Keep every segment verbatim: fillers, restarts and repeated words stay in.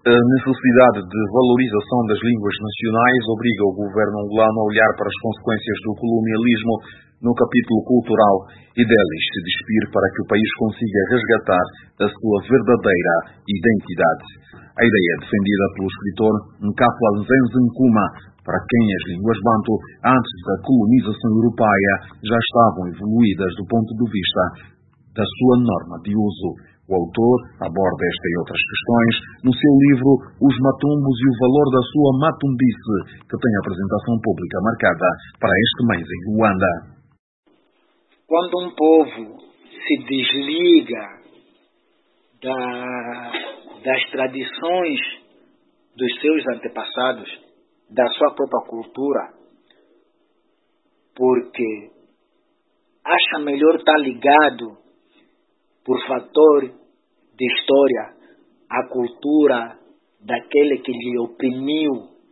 A necessidade de valorização das línguas nacionais obriga o governo angolano a olhar para as consequências do colonialismo no capítulo cultural e deles se despir para que o país consiga resgatar a sua verdadeira identidade. A ideia é defendida pelo escritor Nkafwa Nzenze Nkuma, para quem as línguas banto, antes da colonização europeia, já estavam evoluídas do ponto de vista da sua norma de uso. O autor aborda esta e outras questões no seu livro Os Matumbos e o Valor da Sua Matumbice, que tem apresentação pública marcada para este mês em Luanda. Quando um povo se desliga da, das tradições dos seus antepassados, da sua própria cultura, porque acha melhor estar ligado por fator de história à cultura daquele que lhe oprimiu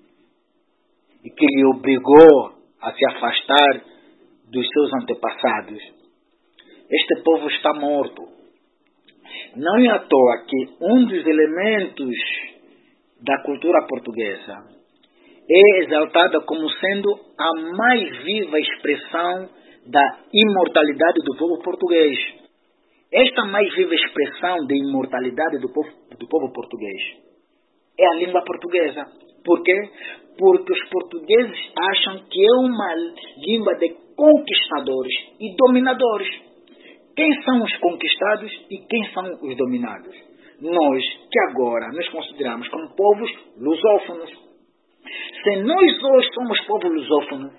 e que lhe obrigou a se afastar dos seus antepassados. Este povo está morto. Não é à toa que um dos elementos da cultura portuguesa é exaltada como sendo a mais viva expressão da imortalidade do povo português. Esta mais viva expressão de imortalidade do povo, do povo português é a língua portuguesa. Por quê? Porque os portugueses acham que é uma língua de conquistadores e dominadores. Quem são os conquistados e quem são os dominados? Nós, que agora nos consideramos como povos lusófonos. Se nós hoje somos povos lusófonos,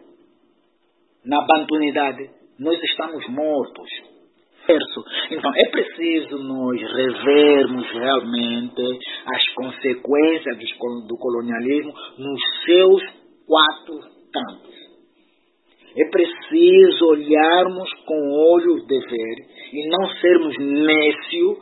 na bantunidade, nós estamos mortos. Então, é preciso nós revermos realmente as consequências do colonialismo nos seus quatro campos. É preciso olharmos com olhos de ver e não sermos nécios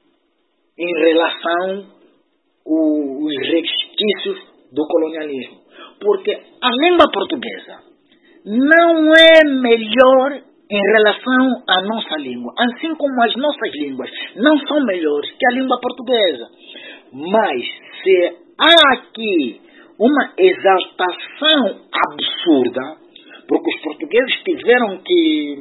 em relação aos resquícios do colonialismo. Porque a língua portuguesa não é melhor em relação à nossa língua, assim como as nossas línguas não são melhores que a língua portuguesa. Mas se há aqui uma exaltação absurda, porque os portugueses tiveram que,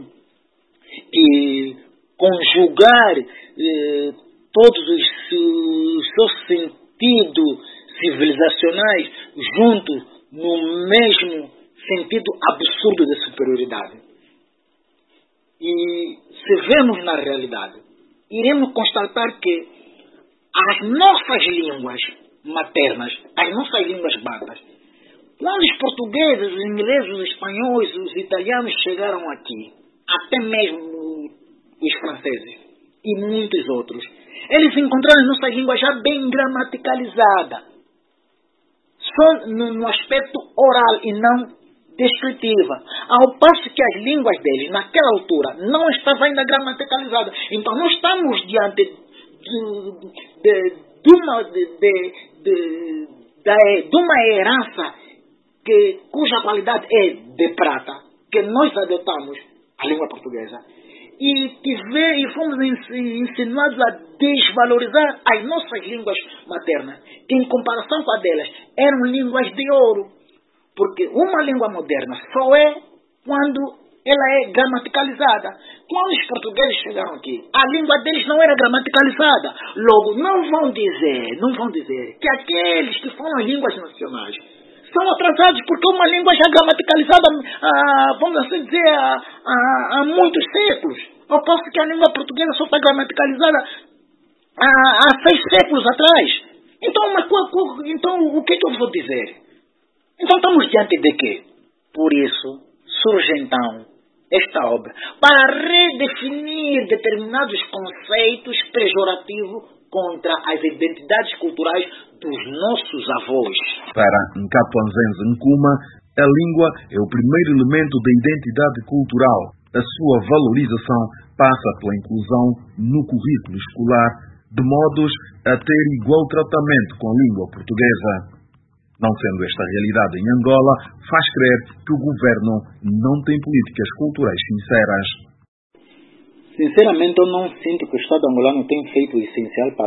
que conjugar eh, todos os, os seus sentidos civilizacionais juntos no mesmo sentido absurdo de superioridade. E se vemos na realidade, iremos constatar que as nossas línguas maternas, as nossas línguas bantas, quando os portugueses, os ingleses, os espanhóis, os italianos chegaram aqui, até mesmo os franceses e muitos outros, eles encontraram as nossas línguas já bem gramaticalizadas, só no, no aspecto oral e não descritiva, ao passo que as línguas deles, naquela altura, não estavam ainda gramaticalizadas. Então, nós estamos diante de, de, de, uma, de, de, de, de, de uma herança que, cuja qualidade é de prata, que nós adotamos a língua portuguesa, e, tive, e fomos ensinados a desvalorizar as nossas línguas maternas, que em comparação com a delas, eram línguas de ouro. Porque uma língua moderna só é quando ela é gramaticalizada. Quando os portugueses chegaram aqui, a língua deles não era gramaticalizada. Logo, não vão dizer, não vão dizer que aqueles que falam línguas nacionais são atrasados, porque uma língua já gramaticalizada, ah, vamos assim dizer, há, há, há muitos séculos. Ao passo que a língua portuguesa só está gramaticalizada há, há seis séculos atrás. Então, uma, então, o que é que eu vou dizer? Então estamos diante de quê? Por isso surge então esta obra para redefinir determinados conceitos pejorativos contra as identidades culturais dos nossos avós. Para Nkafwa Nzenze Nkuma, a língua é o primeiro elemento da identidade cultural. A sua valorização passa pela inclusão no currículo escolar, de modos a ter igual tratamento com a língua portuguesa. Não sendo esta a realidade em Angola, faz crer que o governo não tem políticas culturais sinceras. Sinceramente, eu não sinto que o Estado angolano tem feito o essencial para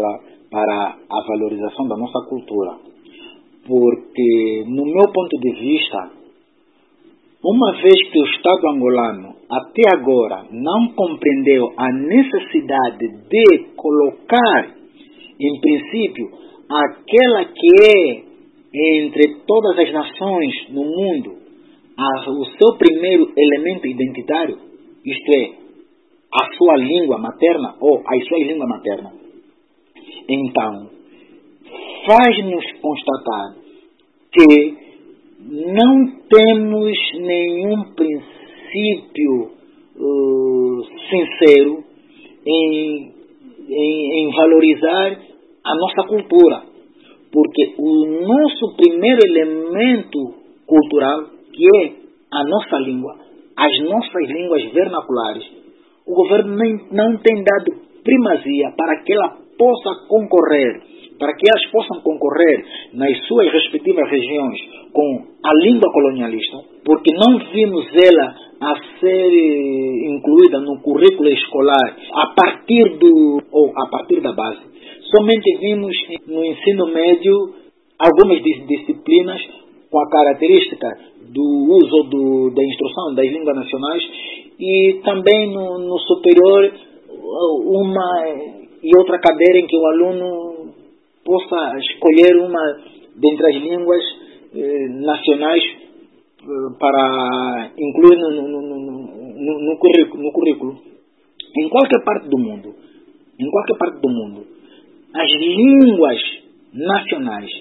para a valorização da nossa cultura. Porque, no meu ponto de vista, uma vez que o Estado angolano até agora não compreendeu a necessidade de colocar, em princípio, aquela que é entre todas as nações no mundo, a, o seu primeiro elemento identitário, isto é, a sua língua materna ou as suas línguas maternas. Então, faz-nos constatar que não temos nenhum princípio uh, sincero em, em, em valorizar a nossa cultura. Porque o nosso primeiro elemento cultural, que é a nossa língua, as nossas línguas vernaculares, o governo nem, não tem dado primazia para que ela possa concorrer, para que elas possam concorrer nas suas respectivas regiões com a língua colonialista, porque não vimos ela a ser incluída no currículo escolar a partir do ou a partir da base. Somente vimos no ensino médio algumas disciplinas com a característica do uso do, da instrução das línguas nacionais e também no, no superior uma e outra cadeira em que o aluno possa escolher uma dentre as línguas eh, nacionais eh, para incluir no, no, no, no, no, currículo, no currículo. Em qualquer parte do mundo, em qualquer parte do mundo, as línguas nacionais,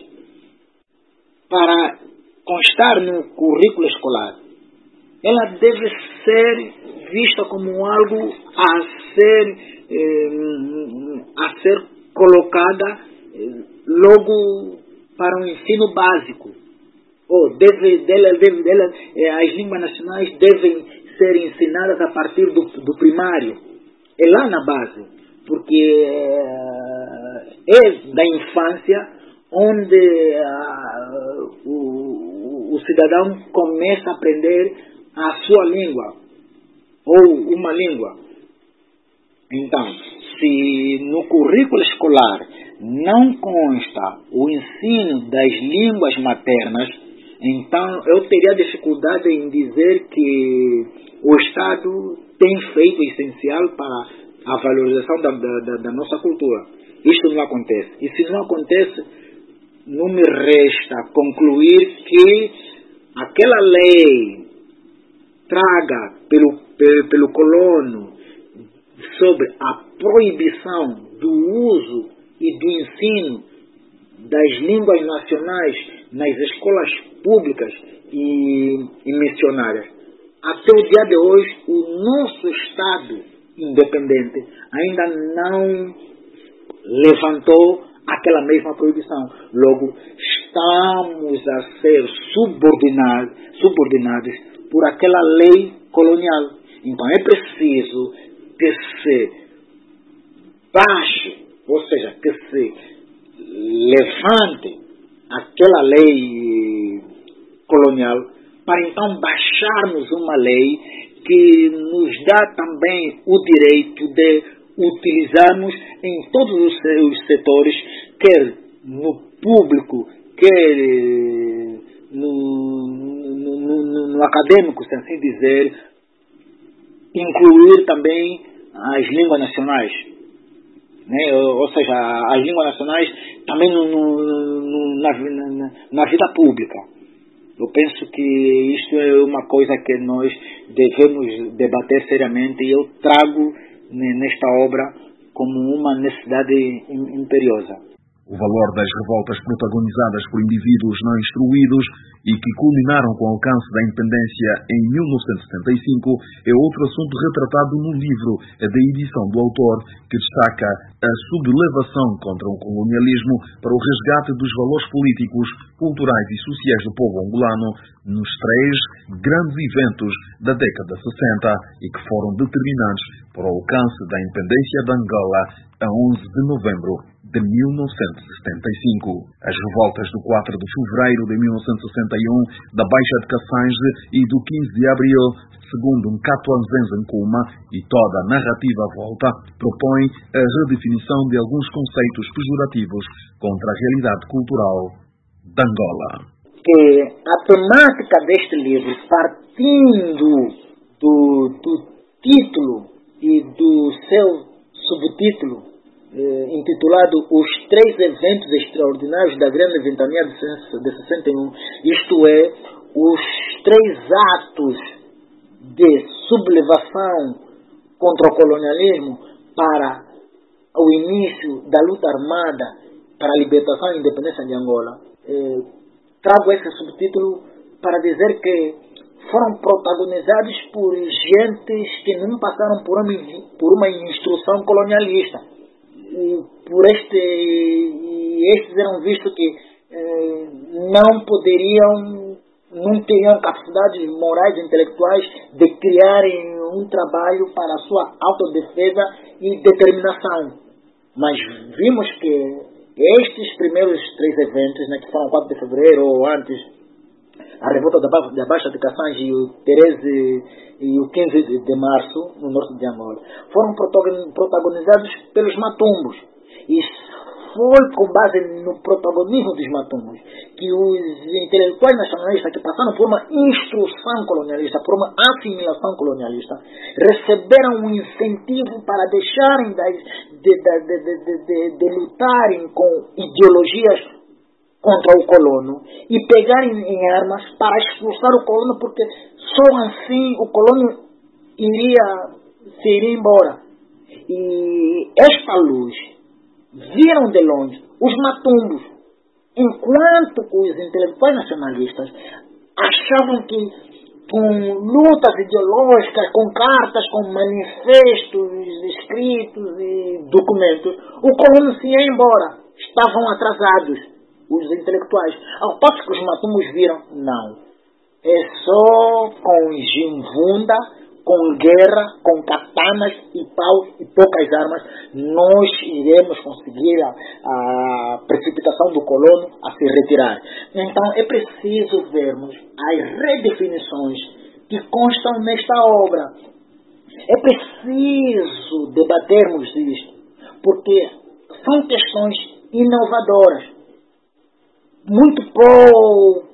para constar no currículo escolar, ela deve ser vista como algo a ser, eh, a ser colocada eh, logo para o ensino básico. Ou deve, dela, deve, dela, eh, as línguas nacionais devem ser ensinadas a partir do, do primário. É lá na base, porque é da infância onde a, o, o cidadão começa a aprender a sua língua, ou uma língua. Então, se no currículo escolar não consta o ensino das línguas maternas, então eu teria dificuldade em dizer que o Estado tem feito o essencial para a valorização da, da, da nossa cultura. Isto não acontece. E se não acontece, não me resta concluir que aquela lei traga pelo, pelo, pelo colono sobre a proibição do uso e do ensino das línguas nacionais nas escolas públicas e, e missionárias. Até o dia de hoje, o nosso Estado independente ainda não levantou aquela mesma proibição. Logo, estamos a ser subordinados, subordinados por aquela lei colonial. Então, é preciso que se baixe, ou seja, que se levante aquela lei colonial para então baixarmos uma lei que nos dá também o direito de utilizarmos em todos os seus setores, quer no público, quer no, no, no, no acadêmico, se assim dizer, incluir também as línguas nacionais. Né? Ou seja, as línguas nacionais também no, no, no, na, na, na vida pública. Eu penso que isto é uma coisa que nós devemos debater seriamente e eu trago nesta obra como uma necessidade imperiosa. O valor das revoltas protagonizadas por indivíduos não instruídos e que culminaram com o alcance da independência em mil novecentos e setenta e cinco é outro assunto retratado no livro da edição do autor, que destaca a sublevação contra o colonialismo para o resgate dos valores políticos, culturais e sociais do povo angolano nos três grandes eventos da década sessenta e que foram determinantes para o alcance da independência de Angola a onze de novembro de mil novecentos e setenta e cinco. As revoltas do quatro de fevereiro de mil novecentos e sessenta e um, da Baixa de Cassange e do quinze de abril, segundo Nkato Nzenze-Nkumá, e toda a narrativa à volta, propõe a redefinição de alguns conceitos pejorativos contra a realidade cultural de Angola. Que a temática deste livro, partindo do, do título e do seu subtítulo, eh, intitulado Os Três Eventos Extraordinários da Grande Ventania de sessenta e um, isto é, os três atos de sublevação contra o colonialismo para o início da luta armada para a libertação e independência de Angola. Eh, trago esse subtítulo para dizer que foram protagonizados por gentes que não passaram por uma, por uma instrução colonialista. E por este, e estes eram vistos que eh, não poderiam, não teriam capacidades morais e intelectuais de criarem um trabalho para a sua autodefesa e determinação. Mas vimos que estes primeiros três eventos, né, que foram quatro de fevereiro ou antes, a revolta da, ba da Baixa de Cassange e o treze e o quinze de, de março, no norte de Angola, foram protagonizados pelos matumbos. E foi com base no protagonismo dos matumbos que os intelectuais nacionalistas que passaram por uma instrução colonialista, por uma assimilação colonialista, receberam um incentivo para deixarem de, de, de, de, de, de, de lutarem com ideologias contra o colono e pegarem em armas para expulsar o colono, porque só assim o colono iria se ir embora. E esta luz viram de longe os matumbos, enquanto os intelectuais nacionalistas achavam que com lutas ideológicas, com cartas, com manifestos escritos e documentos, o colono se ia embora. Estavam atrasados os intelectuais. Ao passo que os matumbos viram, não. É só com gimvunda, com guerra, com katanas e paus e poucas armas, nós iremos conseguir a, a precipitação do colono a se retirar. Então é preciso vermos as redefinições que constam nesta obra. É preciso debatermos isto, porque são questões inovadoras, muito poucas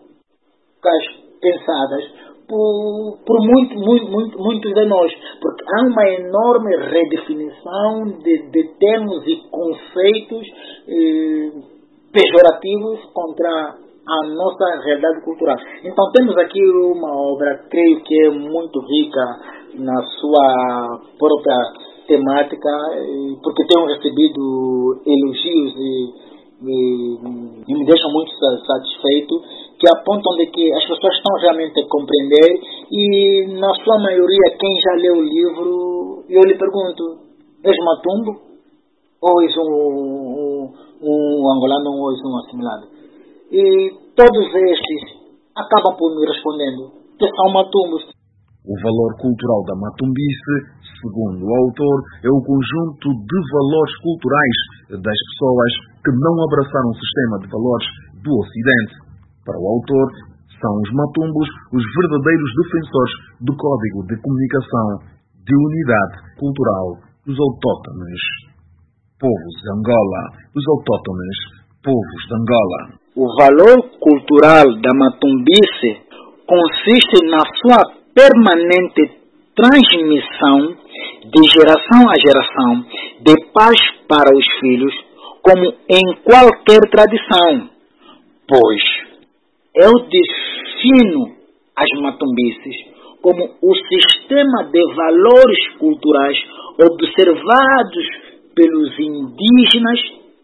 pensadas por, por muito, muito, muito, muitos de nós, porque há uma enorme redefinição de, de termos e conceitos eh, pejorativos contra a nossa realidade cultural. Então temos aqui uma obra, creio que é muito rica na sua própria temática, porque tenho recebido elogios e E, e me deixam muito satisfeito, que apontam de que as pessoas estão realmente a compreender, e na sua maioria, quem já leu o livro, eu lhe pergunto, és matumbo? Ou és um, um, um angolano ou és um assimilado? E todos estes acabam por me respondendo que são matumbos. O valor cultural da matumbice, segundo o autor, é o conjunto de valores culturais das pessoas que não abraçaram o sistema de valores do Ocidente. Para o autor, são os matumbos os verdadeiros defensores do código de comunicação de unidade cultural dos autóctones povos de Angola, dos autóctones povos de Angola. O valor cultural da matumbice consiste na sua permanente transmissão de geração a geração de pais para os filhos, como em qualquer tradição, pois eu defino as matumbices como o sistema de valores culturais observados pelos indígenas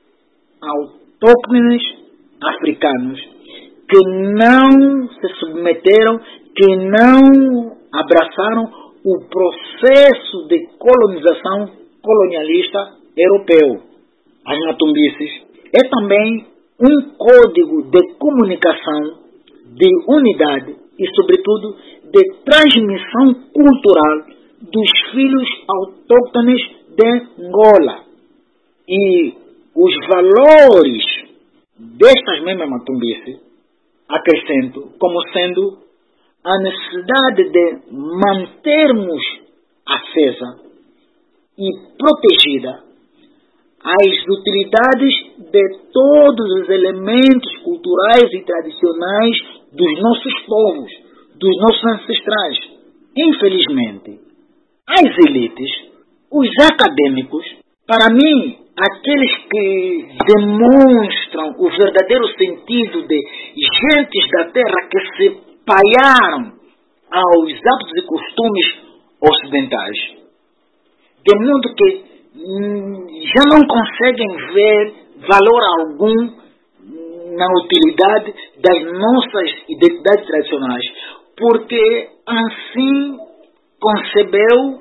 autóctones africanos que não se submeteram, que não abraçaram o processo de colonização colonialista europeu. As matumbices é também um código de comunicação, de unidade e, sobretudo, de transmissão cultural dos filhos autóctones de Angola. E os valores destas mesmas matumbices acrescento como sendo a necessidade de mantermos acesa e protegida as utilidades de todos os elementos culturais e tradicionais dos nossos povos, dos nossos ancestrais. Infelizmente, as elites, os acadêmicos, para mim, aqueles que demonstram o verdadeiro sentido de gentes da terra que se paiaram aos hábitos e costumes ocidentais, de modo que hum, já não conseguem ver valor algum na utilidade das nossas identidades tradicionais, porque assim concebeu,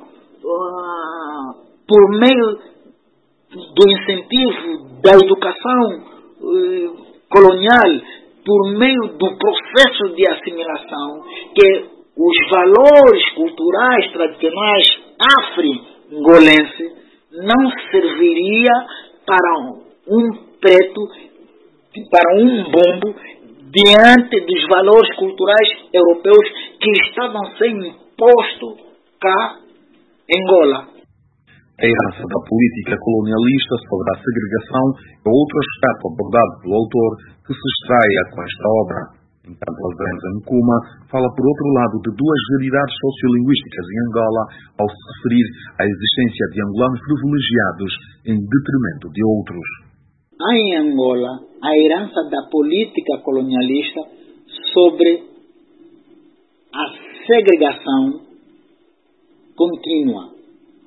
uh, por meio do incentivo da educação uh, colonial, por meio do processo de assimilação, que os valores culturais tradicionais afro-angolenses não serviria para um preto, para um bombo, diante dos valores culturais europeus que estavam sendo impostos cá em Angola. A herança da política colonialista sobre a segregação é outro aspecto abordado pelo autor, que se estreia com esta obra. Enquanto Lorenzo Nkuma fala, por outro lado, de duas realidades sociolinguísticas em Angola, ao se referir à existência de angolanos privilegiados em detrimento de outros. Há em Angola a herança da política colonialista sobre a segregação contínua,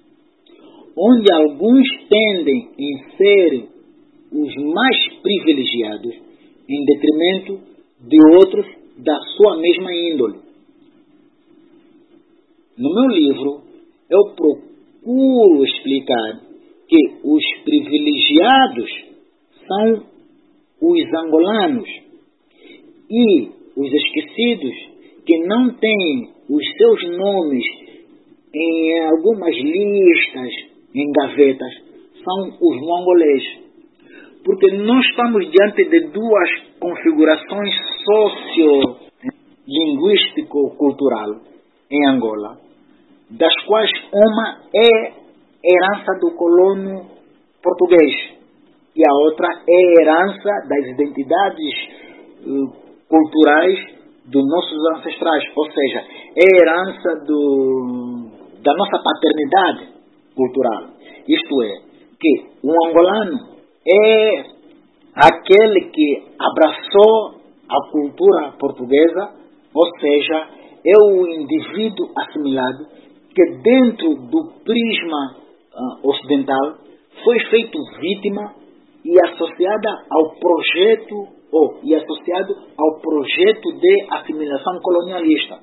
onde alguns tendem em ser os mais privilegiados em detrimento de outros da sua mesma índole. No meu livro, eu procuro explicar que os privilegiados são os angolanos e os esquecidos, que não têm os seus nomes em algumas listas, em gavetas, são os mongolês. Porque nós estamos diante de duas configurações socio-linguístico-cultural em Angola, das quais uma é herança do colono português e a outra é herança das identidades uh, culturais dos nossos ancestrais, ou seja, é herança do, da nossa paternidade cultural. Isto é, que o angolano é aquele que abraçou a cultura portuguesa, ou seja, é o indivíduo assimilado que dentro do prisma uh, ocidental foi feito vítima e associada ao projeto ou e associado ao projeto de assimilação colonialista.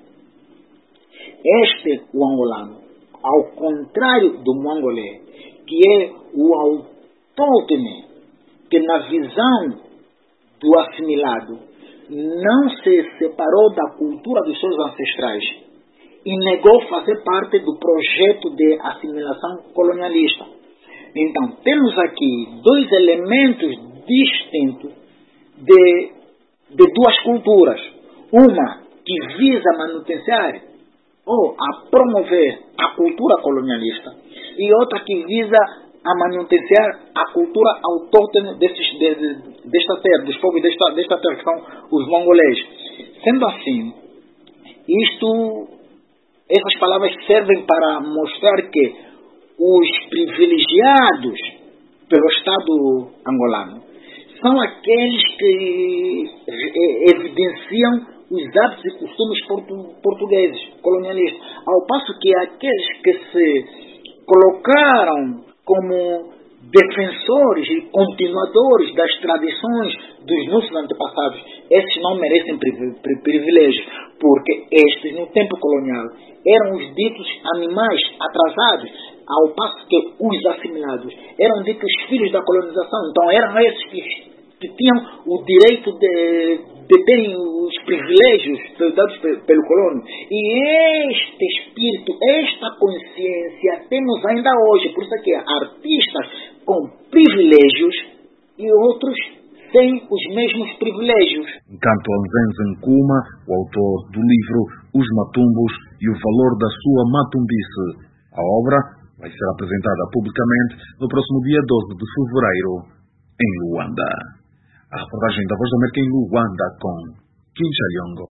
Este o angolano, ao contrário do mongolê, que é o autóctone, que na visão do assimilado não se separou da cultura dos seus ancestrais e negou fazer parte do projeto de assimilação colonialista. Então, temos aqui dois elementos distintos de, de duas culturas. Uma que visa manutenciar ou a promover a cultura colonialista e outra que visa a manutenciar a cultura autóctone desses, de, de, desta terra, dos povos desta, desta terra, que são os mongolês. Sendo assim, isto, essas palavras servem para mostrar que os privilegiados pelo Estado angolano são aqueles que evidenciam os hábitos e costumes portu, portugueses, colonialistas, ao passo que aqueles que se colocaram como defensores e continuadores das tradições dos nossos antepassados, esses não merecem privilégios, porque estes, no tempo colonial, eram os ditos animais atrasados, ao passo que os assimilados eram ditos filhos da colonização. Então eram esses que, que tinham o direito de, de terem os privilégios dados pelo colono. E este espírito, esta consciência temos ainda hoje. Por isso é que artistas com privilégios e outros sem os mesmos privilégios. Enquanto Anzenze Nkuma, o autor do livro Os Matumbos e o Valor da Sua Matumbice. A obra vai ser apresentada publicamente no próximo dia doze de fevereiro, em Luanda. A reportagem da Voz da América em Luanda com Kim Chaliongo.